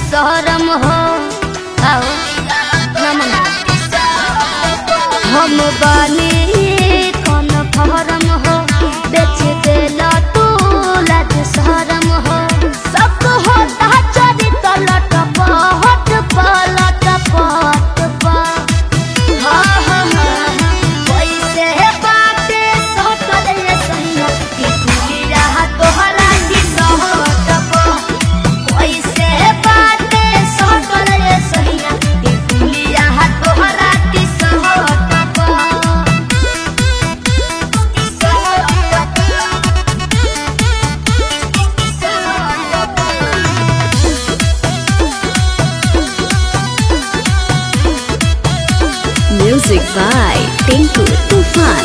शहरम हो आओ नमन हम बानी कौन फहरम हो बेच देला तू लाज शहरम हो सब होता चरी तलट पहट पलट पट पा हाँ हाँ हाँ वैसे बाते सोचल ये सही कि दुनिया तोहरा की सहट पा वैसे बाते सोचल ये सही कि दुनिया तोहरा की सहट पा Music by Tinku Tufan.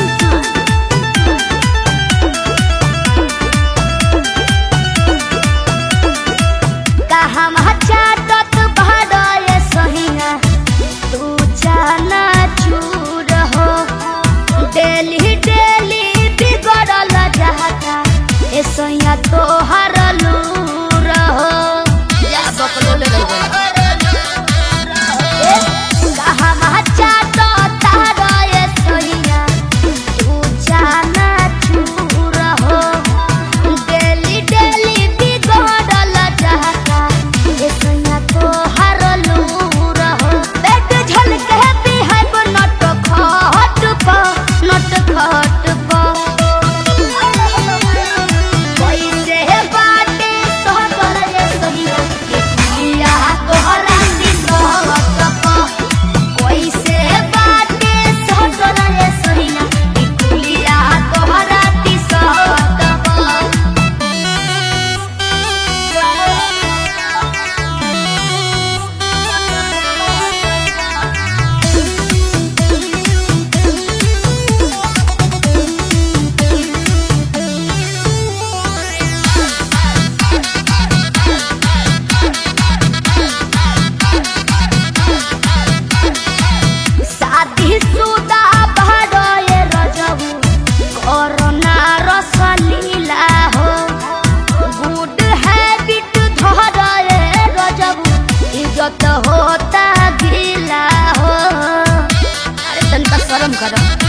हम चाटत बहरे सहिया तू जाना चूर हो डेली डेली बिगड़ल जाता ए सहिया तोहर लूर हो या बकलो ले हम चाटत बहरे सहिया तू जाना चूर हो डेली डेली बिगड़ल जाता सैया तो हर लूर हो बेट झलके बिहाइब नट खट पा नट खट पा कैसे बाटे सहकर ये सहिया के दुनिया तोहरा की सहत पा कैसे बाटे सहकर ये सहिया के दुनिया तोहरा की सहत पा शादीशुदा बहरे रजबू कोरोना रसलीला हो गुड हैबिट धरे रजबू इज्जत होता गिला हो अरे तनका शर्म करो।